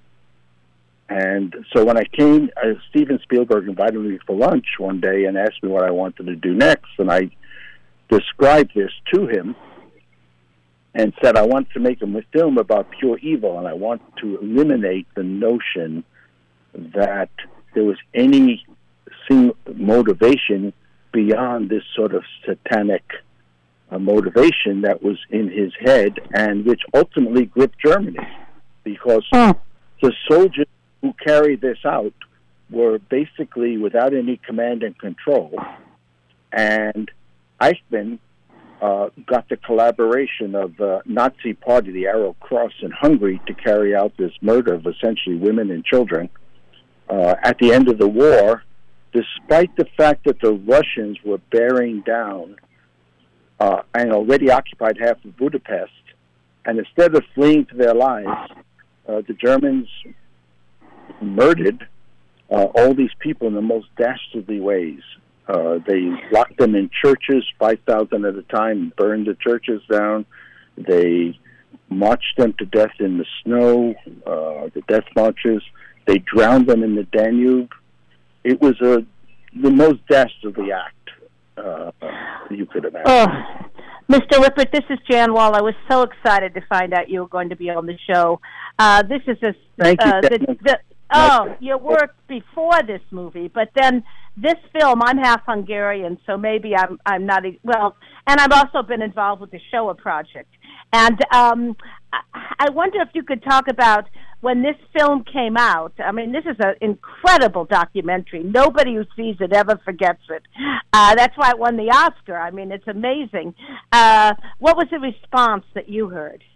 And so when I came, uh, Steven Spielberg invited me for lunch one day and asked me what I wanted to do next, and I described this to him and said I want to make a film about pure evil, and I want to eliminate the notion that there was any single motivation beyond this sort of satanic uh, motivation that was in his head, and which ultimately gripped Germany, because oh. the soldiers who carried this out were basically without any command and control. And Eichmann uh, got the collaboration of the Nazi party, the Arrow Cross in Hungary, to carry out this murder of essentially women and children. Uh, at the end of the war, despite the fact that the Russians were bearing down uh, and already occupied half of Budapest, and instead of fleeing for their lives, uh, the Germans murdered uh, all these people in the most dastardly ways. Uh, they locked them in churches, five thousand at a time, burned the churches down. They marched them to death in the snow, uh, the death marches. They drowned them in the Danube. It was a the most dastardly act uh, you could imagine. Oh, Mister Lippert, this is Jan Wall. I was so excited to find out you were going to be on the show. Uh, this is a Thank you, uh, the, the, oh, your work before this movie, but then this film. I'm half Hungarian, so maybe I'm I'm not well, and I've also been involved with the Shoah Project. And um, I wonder if you could talk about when this film came out. I mean, this is an incredible documentary. Nobody who sees it ever forgets it. Uh, that's why it won the Oscar. I mean, it's amazing. Uh, what was the response that you heard?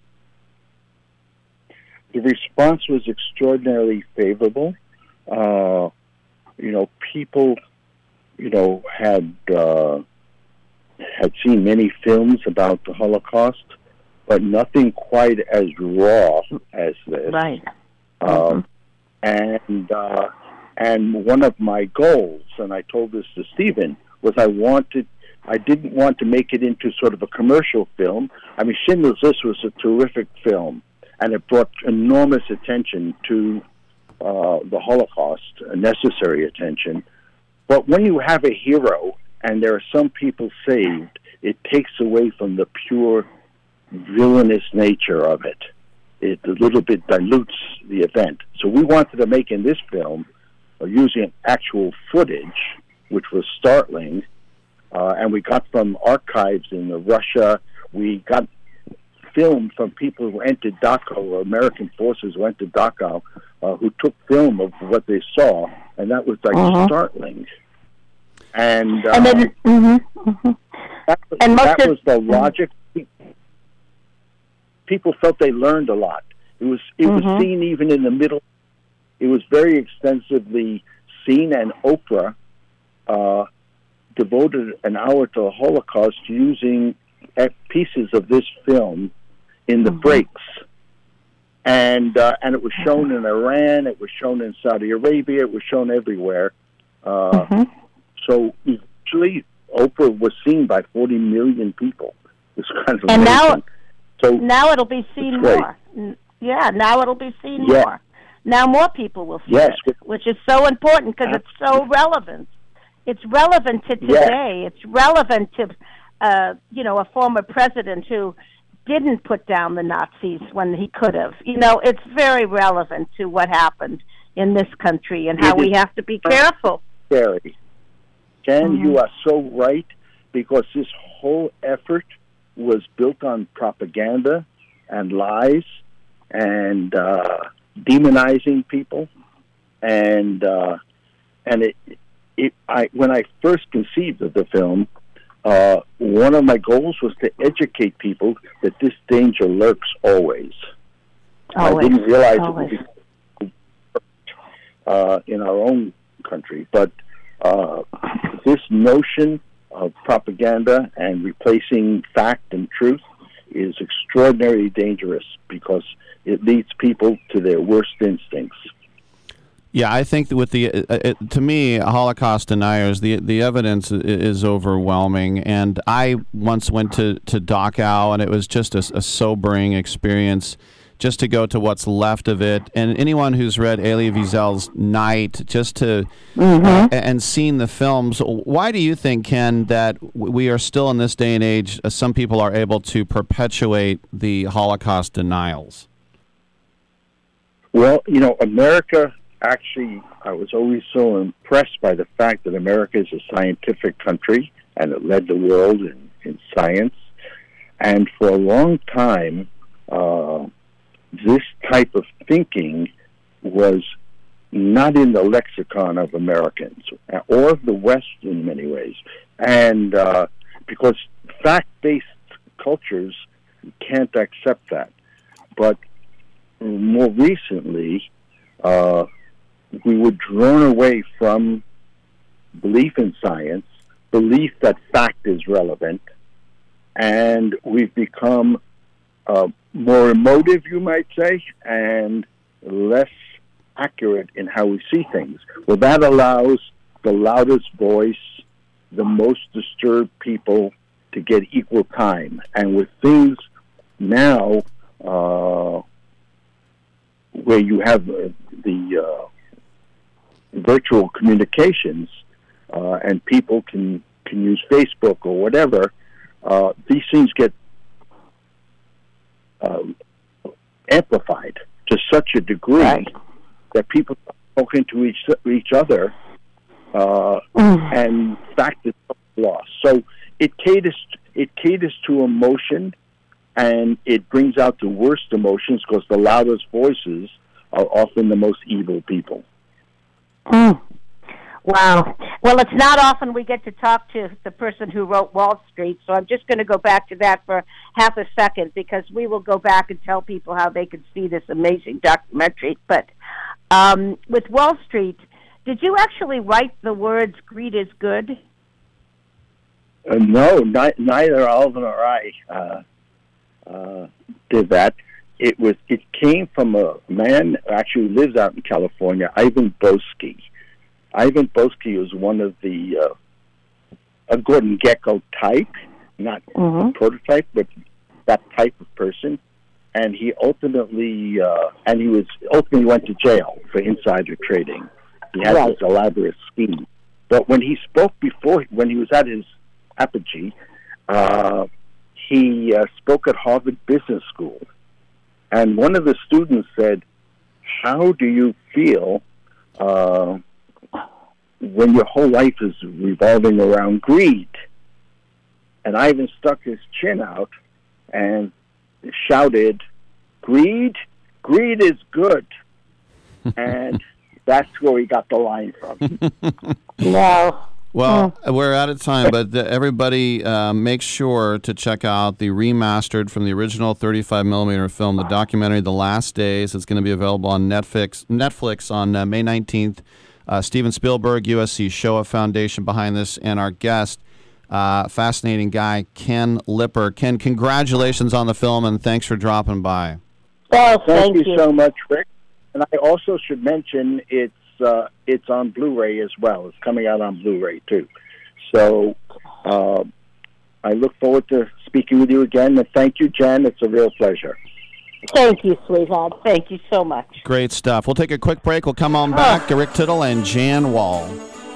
The response was extraordinarily favorable. Uh, you know, people, you know, had uh, had seen many films about the Holocaust, but nothing quite as raw as this. Right. Um, and uh, and one of my goals, and I told this to Stephen, was I wanted, I didn't want to make it into sort of a commercial film. I mean, Schindler's List was a terrific film, and it brought enormous attention to uh, the Holocaust, a necessary attention. But when you have a hero and there are some people saved, it takes away from the pure villainous nature of it. It a little bit dilutes the event. So we wanted to make in this film, uh, using actual footage, which was startling, uh, and we got from archives in Russia. We got film from people who entered Dachau, or American forces who entered Dachau, uh, who took film of what they saw, and that was like Uh-huh. startling. And, uh, And then, mm-hmm, mm-hmm. that was, And most that of- was the logic. People felt they learned a lot. It was it Mhm. was seen even in the middle. It was very extensively seen, and Oprah uh, devoted an hour to the Holocaust using ep- pieces of this film in the breaks. And uh, and it was shown in Iran. It was shown in Saudi Arabia. It was shown everywhere. Uh, So eventually, Oprah was seen by forty million people. It's kind of And now, amazing. So now it'll be seen it's great. more. N- Yeah, now it'll be seen Yeah. more. Now more people will see Yes. it, which is so important because it's so relevant. It's relevant to Yes. today. It's relevant to, uh, you know, a former president who didn't put down the Nazis when he could have. You know, it's very relevant to what happened in this country and how It we is have to be careful. Scary. Jan, Mhm. you are so right, because this whole effort was built on propaganda and lies and uh, demonizing people, and uh, and it, it I when I first conceived of the film, uh, one of my goals was to educate people that this danger lurks always. Always. I didn't realize Always. it would be uh, in our own country, but uh, this notion of propaganda and replacing fact and truth is extraordinarily dangerous, because it leads people to their worst instincts. Yeah, I think that with the uh, it, to me, Holocaust deniers, the the evidence i- is overwhelming. And I once went to to Dachau, and it was just a, a sobering experience, just to go to what's left of it. And anyone who's read Elie Wiesel's Night, just to uh, and seen the films, why do you think, Ken, that w- we are still in this day and age, uh, some people are able to perpetuate the Holocaust denials? Well, you know, America, actually, I was always so impressed by the fact that America is a scientific country, and it led the world in, in science. And for a long time, uh, this type of thinking was not in the lexicon of Americans or of the West in many ways. And uh, because fact-based cultures can't accept that. But more recently, uh, we were drawn away from belief in science, belief that fact is relevant, and we've become uh, more emotive, you might say, and less accurate in how we see things. Well, that allows the loudest voice, the most disturbed people to get equal time. And with things now uh, where you have uh, the uh, virtual communications uh, and people can, can use Facebook or whatever, uh, these things get uh, amplified to such a degree right. that people are talking to each each other, uh, mm. and fact is lost. So it caters it caters to emotion, and it brings out the worst emotions because the loudest voices are often the most evil people. Mm. Wow. Well, it's not often we get to talk to the person who wrote Wall Street, so I'm just going to go back to that for half a second because we will go back and tell people how they can see this amazing documentary. But um, with Wall Street, did you actually write the words "greed is good"? Uh, no, ni- neither Alvin or I uh, uh, did that. It was. It came from a man who actually lives out in California, Ivan Boesky. Ivan Boesky was one of the uh, a Gordon Gekko type, not mm-hmm. a prototype, but that type of person. And he ultimately, uh, and he was ultimately went to jail for insider trading. He had right. this elaborate scheme. But when he spoke before, when he was at his apogee, uh, he uh, spoke at Harvard Business School. And one of the students said, "How do you feel uh, when your whole life is revolving around greed?" And Ivan stuck his chin out and shouted, "Greed? Greed is good." And that's where he got the line from. No. Well, mm. we're out of time, but the, everybody uh, make sure to check out the remastered from the original thirty-five millimeter film, the documentary The Last Days. It's going to be available on Netflix, Netflix on uh, May nineteenth. Uh, Steven Spielberg, U S C Shoah Foundation behind this, and our guest, uh, fascinating guy, Ken Lipper. Ken, congratulations on the film, and thanks for dropping by. Oh, thank, thank you, you so much, Rick. And I also should mention it's uh, it's on Blu-ray as well. It's coming out on Blu-ray, too. So uh, I look forward to speaking with you again. And thank you, Jen. It's a real pleasure. Thank you, sweetheart. Thank you so much. Great stuff. We'll take a quick break. We'll come on back. Oh. Rick Tittle and Jan Wall.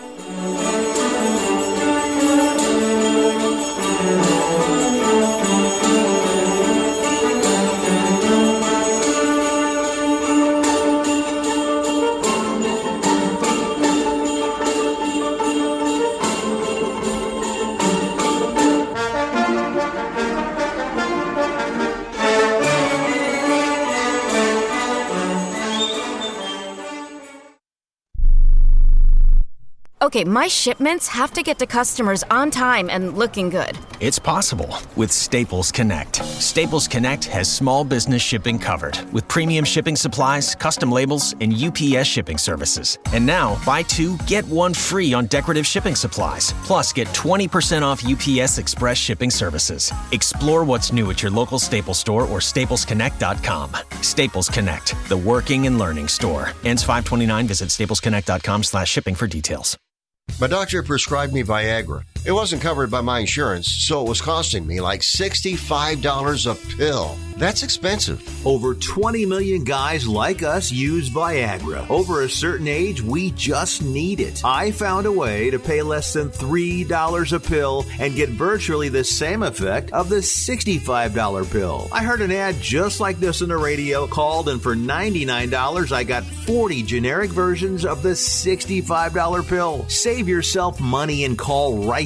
Okay, my shipments have to get to customers on time and looking good. It's possible with Staples Connect. Staples Connect has small business shipping covered with premium shipping supplies, custom labels, and U P S shipping services. And now, buy two, get one free on decorative shipping supplies. Plus, get twenty percent off U P S Express shipping services. Explore what's new at your local Staples store or staples connect dot com. Staples Connect, the working and learning store. Ends five twenty-nine. Visit staples connect dot com slash shipping for details. My doctor prescribed me Viagra. It wasn't covered by my insurance, so it was costing me like sixty-five dollars a pill. That's expensive. Over twenty million guys like us use Viagra. Over a certain age, we just need it. I found a way to pay less than three dollars a pill and get virtually the same effect of the sixty-five dollars pill. I heard an ad just like this on the radio, called, and for ninety-nine dollars, I got forty generic versions of the sixty-five dollars pill. Save yourself money and call right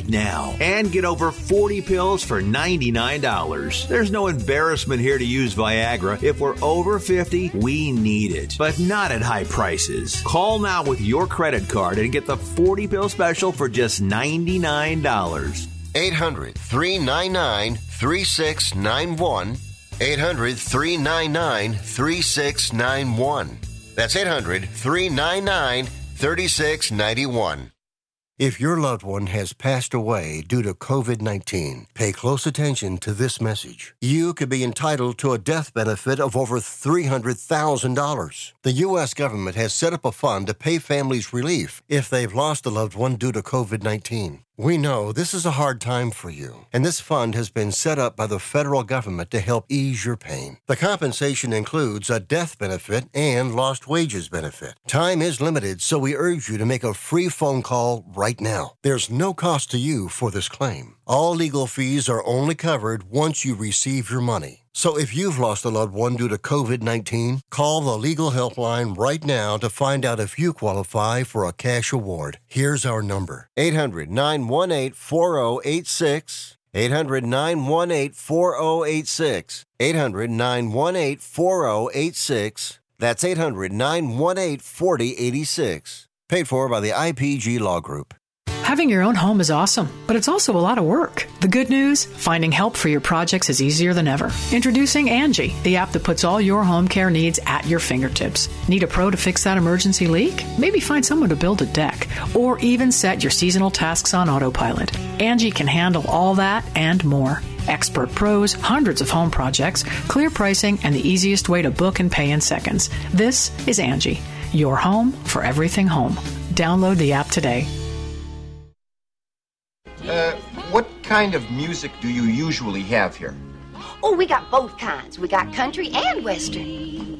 right now and get over forty pills for ninety-nine dollars. There's no embarrassment here to use Viagra. If we're over fifty, we need it, but not at high prices. Call now with your credit card and get the forty pill special for just ninety-nine dollars. eight hundred, three nine nine, three six nine one. eight hundred, three nine nine, three six nine one. That's eight hundred, three nine nine, three six nine one. If your loved one has passed away due to covid nineteen, pay close attention to this message. You could be entitled to a death benefit of over three hundred thousand dollars. The U S government has set up a fund to pay families relief if they've lost a loved one due to covid nineteen. We know this is a hard time for you, and this fund has been set up by the federal government to help ease your pain. The compensation includes a death benefit and lost wages benefit. Time is limited, so we urge you to make a free phone call right now. There's no cost to you for this claim. All legal fees are only covered once you receive your money. So if you've lost a loved one due to covid nineteen, call the legal helpline right now to find out if you qualify for a cash award. Here's our number, eight hundred, nine one eight, four oh eight six, eight hundred, nine one eight, four oh eight six, eight hundred, nine one eight, four oh eight six. That's eight hundred, nine one eight, four oh eight six. Paid for by the I P G Law Group. Having your own home is awesome, but it's also a lot of work. The good news? Finding help for your projects is easier than ever. Introducing Angie, the app that puts all your home care needs at your fingertips. Need a pro to fix that emergency leak? Maybe find someone to build a deck, or even set your seasonal tasks on autopilot. Angie can handle all that and more. Expert pros, hundreds of home projects, clear pricing, and the easiest way to book and pay in seconds. This is Angie, your home for everything home. Download the app today. Uh, what kind of music do you usually have here? Oh, we got both kinds. We got country and western.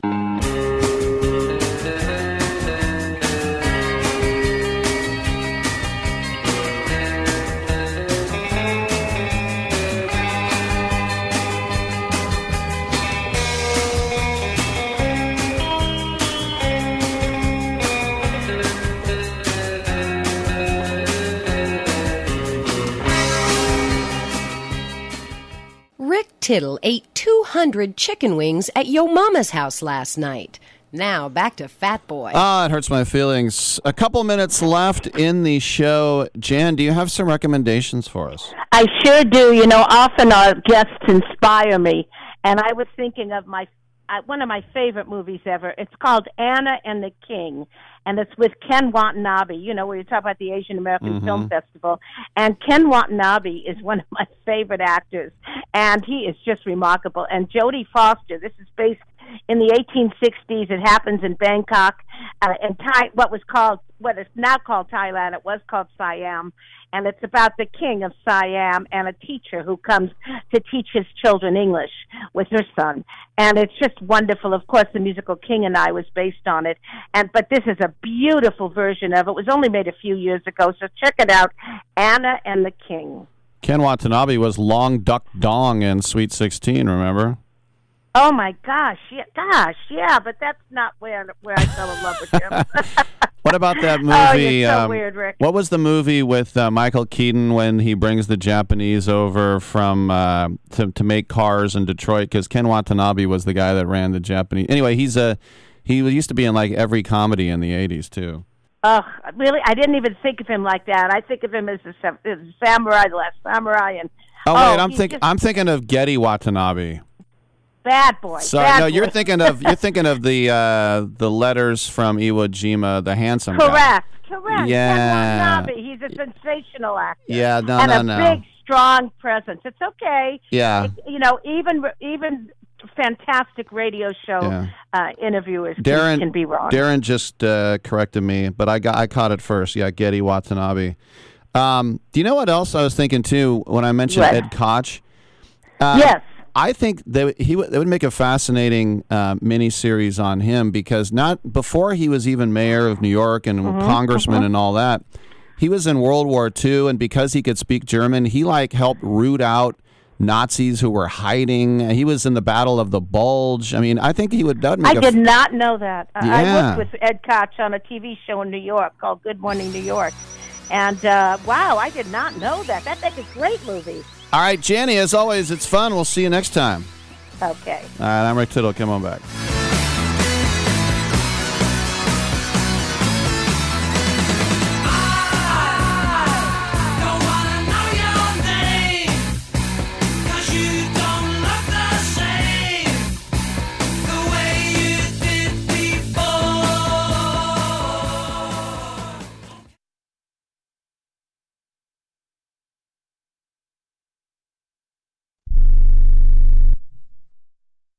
Rick Tittle ate two hundred chicken wings at Yo Mama's house last night. Now, back to Fat Boy. Ah, it hurts my feelings. A couple minutes left in the show. Jan, do you have some recommendations for us? I sure do. You know, often our guests inspire me. And I was thinking of my uh, one of my favorite movies ever. It's called Anna and the King. And it's with Ken Watanabe, you know, where you talk about the Asian American Mm-hmm. Film Festival. And Ken Watanabe is one of my favorite actors. And he is just remarkable. And Jodie Foster, this is based in the eighteen sixties. It happens in Bangkok, uh, in Thai, what was called, what is now called Thailand. It was called Siam. And it's about the king of Siam and a teacher who comes to teach his children English with her son. And it's just wonderful. Of course, the musical King and I was based on it. And but this is a beautiful version of it. It was only made a few years ago, so check it out, Anna and the King. Ken Watanabe was Long Duck Dong in Sweet sixteen, remember? Oh, my gosh. Yeah, gosh, yeah, but that's not where where I fell in love with him. What about that movie? Oh, you're so um, weird, Rick. What was the movie with uh, Michael Keaton when he brings the Japanese over from uh, to to make cars in Detroit? Because Ken Watanabe was the guy that ran the Japanese. Anyway, he's a he used to be in like every comedy in the eighties too. Oh, really? I didn't even think of him like that. I think of him as a, sam- as a samurai, the last samurai, and Oh wait, oh, I'm he's thinking just I'm thinking of Getty Watanabe. bad boy. Sorry, bad no, boy. you're thinking of you're thinking of the uh, the letters from Iwo Jima, the handsome guy. Correct, correct. Yeah. Ken Watanabe, he's a sensational actor. Yeah, no, and no, a no. big, strong presence. It's okay. Yeah. It- you know, even even fantastic radio show Yeah. uh, interviewers Darren can, can be wrong. Darren just uh, corrected me, but I got I caught it first. Yeah, Getty Watanabe. Um, do you know what else I was thinking too when I mentioned What? Ed Koch? Uh, Yes. I think they he would they would make a fascinating uh, mini series on him because not before he was even mayor of New York and Mhm, congressman mhm. and all that. He was in World War Two, and because he could speak German, he like helped root out Nazis who were hiding. He was in the Battle of the Bulge. I mean, I think he would. That would I make a did not know that. I- I Yeah. worked with Ed Koch on a T V show in New York called Good Morning New York. And, uh, wow, I did not know that. That'd make a great movie. All right, Jenny, as always, it's fun. We'll see you next time. Okay. All right, I'm Rick Tittle. Come on back.